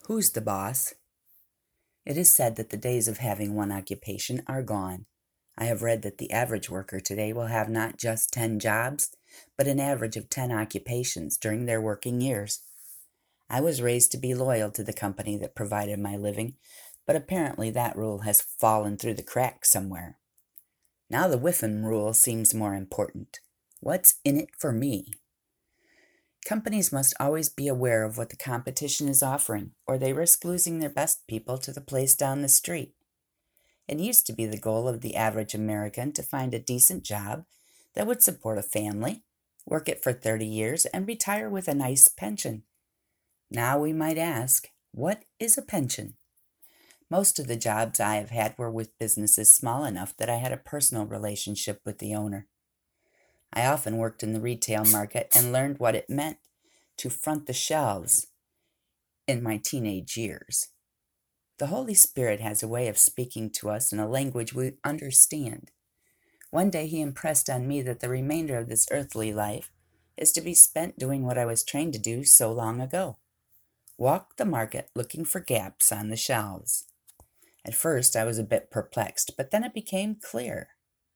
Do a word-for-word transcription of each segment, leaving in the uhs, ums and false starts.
Who's the boss? It is said that the days of having one occupation are gone. I have read that the average worker today will have not just ten jobs, but an average of ten occupations during their working years. I was raised to be loyal to the company that provided my living, but apparently that rule has fallen through the cracks somewhere. Now the Whiffen rule seems more important. What's in it for me? Companies must always be aware of what the competition is offering, or they risk losing their best people to the place down the street. It used to be the goal of the average American to find a decent job that would support a family, work it for thirty years, and retire with a nice pension. Now we might ask, what is a pension? Most of the jobs I have had were with businesses small enough that I had a personal relationship with the owner. I often worked in the retail market and learned what it meant to front the shelves in my teenage years. The Holy Spirit has a way of speaking to us in a language we understand. One day he impressed on me that the remainder of this earthly life is to be spent doing what I was trained to do so long ago. Walk the market looking for gaps on the shelves. At first I was a bit perplexed, but then it became clear.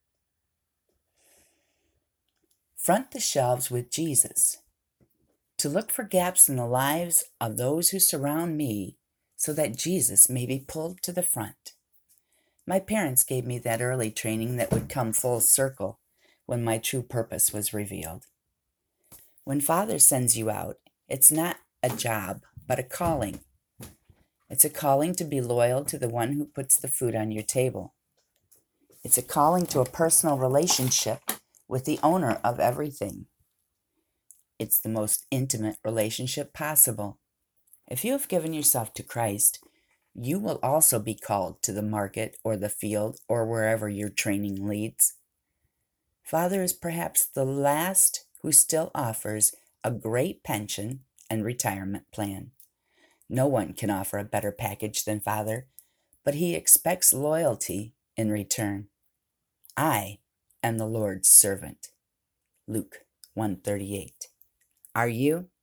Front the shelves with Jesus. To look for gaps in the lives of those who surround me so that Jesus may be pulled to the front. My parents gave me that early training that would come full circle when my true purpose was revealed. When Father sends you out, it's not a job, but a calling. It's a calling to be loyal to the one who puts the food on your table. It's a calling to a personal relationship with the owner of everything. It's the most intimate relationship possible. If you have given yourself to Christ, you will also be called to the market or the field or wherever your training leads. Father is perhaps the last who still offers a great pension and retirement plan. No one can offer a better package than Father, but he expects loyalty in return. I am the Lord's servant. Luke one thirty-eight. Are you?